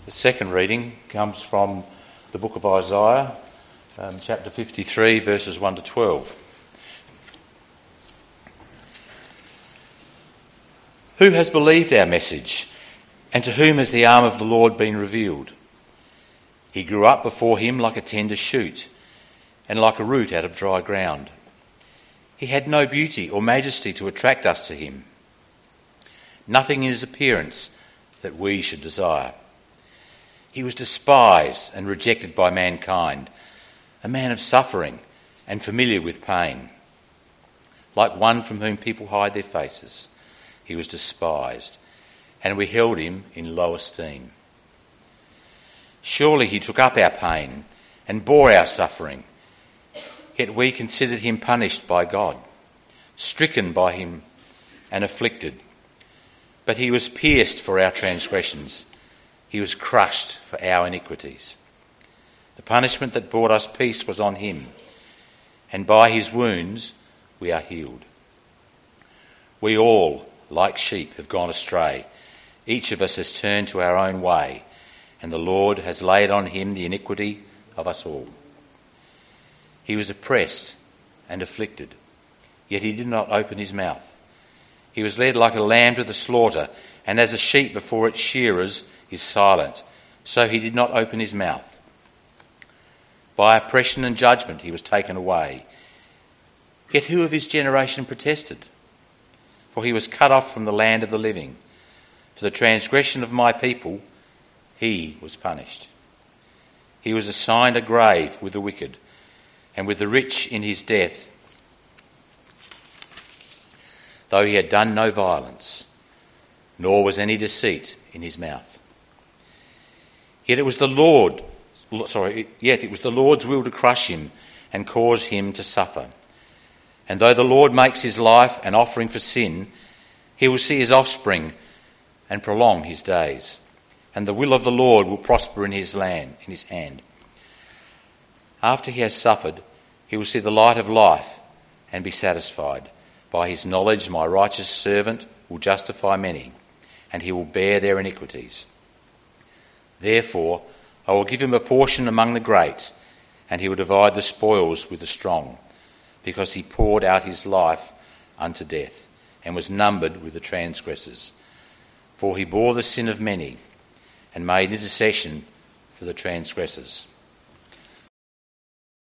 The second reading comes from the book of Isaiah, chapter 53, verses 1 to 12. Who has believed our message, and to whom has the arm of the Lord been revealed? He grew up before him like a tender shoot, and like a root out of dry ground. He had no beauty or majesty to attract us to him, nothing in his appearance that we should desire. He was despised and rejected by mankind, a man of suffering and familiar with pain. Like one from whom people hide their faces, he was despised, and we held him in low esteem. Surely he took up our pain and bore our suffering, yet we considered him punished by God, stricken by him and afflicted. But he was pierced for our transgressions. He was crushed for our iniquities. The punishment that brought us peace was on him, and by his wounds we are healed. We all, like sheep, have gone astray. Each of us has turned to our own way, and the Lord has laid on him the iniquity of us all. He was oppressed and afflicted, yet he did not open his mouth. He was led like a lamb to the slaughter, and as a sheep before its shearers is silent, so he did not open his mouth. By oppression and judgment he was taken away. Yet who of his generation protested? For he was cut off from the land of the living. For the transgression of my people he was punished. He was assigned a grave with the wicked, and with the rich in his death, though he had done no violence, nor was any deceit in his mouth. Yet it was the Lord's will to crush him and cause him to suffer. And though the Lord makes his life an offering for sin, he will see his offspring and prolong his days. And the will of the Lord will prosper in his hand. After he has suffered, he will see the light of life and be satisfied. By his knowledge, my righteous servant will justify many, and he will bear their iniquities. Therefore, I will give him a portion among the great, and he will divide the spoils with the strong, because he poured out his life unto death, and was numbered with the transgressors. For he bore the sin of many, and made intercession for the transgressors.